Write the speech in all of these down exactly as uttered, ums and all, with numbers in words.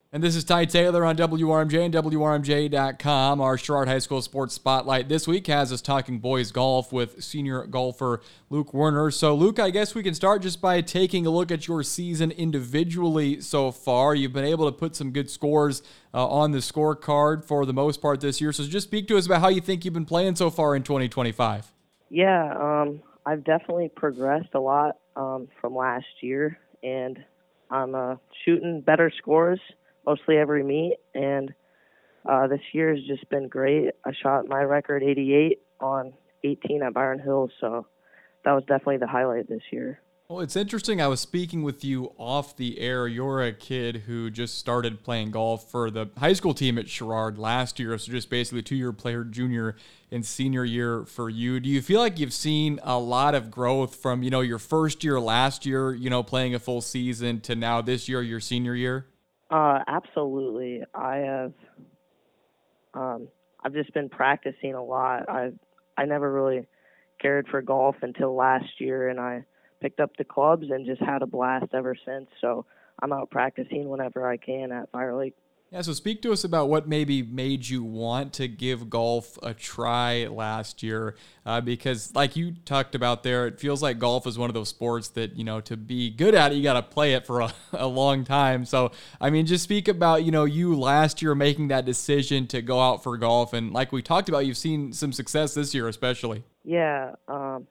And this is Ty Taylor on W R M J and W R M J dot com. Our Sherrard High School Sports Spotlight this week has us talking boys golf with senior golfer Luke Werner. So, Luke, I guess we can start just by taking a look at your season individually so far. You've been able to put some good scores uh, on the scorecard for the most part this year. So just speak to us about how you think you've been playing so far in twenty twenty-five. Yeah, um, I've definitely progressed a lot um, from last year, and I'm uh, shooting better scores mostly every meet, and uh, this year has just been great. I shot my record eighty-eight on eighteen at Byron Hills, so that was definitely the highlight this year. Well, it's interesting. I was speaking with you off the air. You're a kid who just started playing golf for the high school team at Sherrard last year, so just basically two-year player, junior and senior year for you. Do you feel like you've seen a lot of growth from, you know, your first year last year, you know, playing a full season to now this year, your senior year? Uh, absolutely. I have. Um, I've just been practicing a lot. I I never really cared for golf until last year, and I picked up the clubs and just had a blast ever since. So I'm out practicing whenever I can at Fire Lake. Yeah, so speak to us about what maybe made you want to give golf a try last year, uh, because like you talked about there, it feels like golf is one of those sports that, you know, to be good at it, you got to play it for a, a long time. So, I mean, just speak about, you know, you last year making that decision to go out for golf. And like we talked about, you've seen some success this year especially. Yeah, um,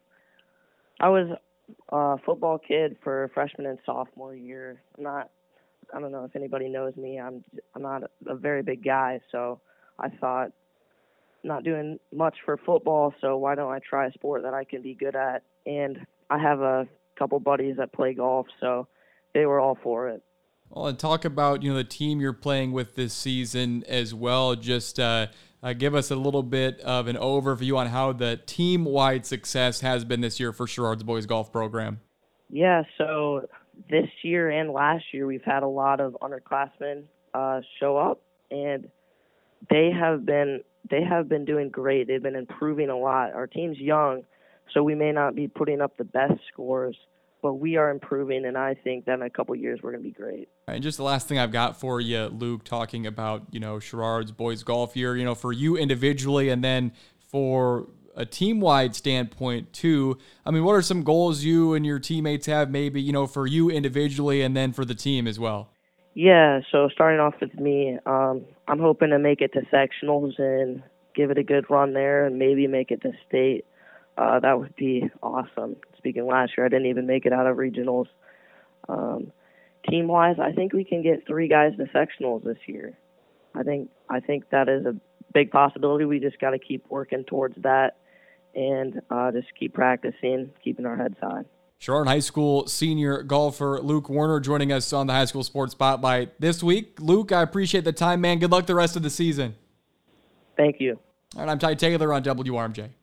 I was a football kid for freshman and sophomore year. I'm not I don't know if anybody knows me. I'm I'm not a very big guy, so I thought not doing much for football, so why don't I try a sport that I can be good at? And I have a couple buddies that play golf, so they were all for it. Well, and talk about, you know, the team you're playing with this season as well. Just uh, uh, give us a little bit of an overview on how the team-wide success has been this year for Sherrard's boys golf program. Yeah, so this year and last year, we've had a lot of underclassmen uh, show up, and they have been they have been doing great. They've been improving a lot. Our team's young, so we may not be putting up the best scores, but we are improving, and I think that in a couple of years we're going to be great. And just the last thing I've got for you, Luke, talking about, you know, Sherrard's boys golf year, you know, for you individually and then for a team-wide standpoint too. I mean, what are some goals you and your teammates have maybe, you know, for you individually and then for the team as well? Yeah, so starting off with me, um, I'm hoping to make it to sectionals and give it a good run there and maybe make it to state. Uh, that would be awesome. Speaking last year, I didn't even make it out of regionals. Um, team-wise, I think we can get three guys to sectionals this year. I think I think that is a big possibility. We just got to keep working towards that and uh, just keep practicing, keeping our heads high. Sherrard High School senior golfer Luke Werner joining us on the High School Sports Spotlight this week. Luke, I appreciate the time, man. Good luck the rest of the season. Thank you. All right, I'm Ty Taylor on W R M J.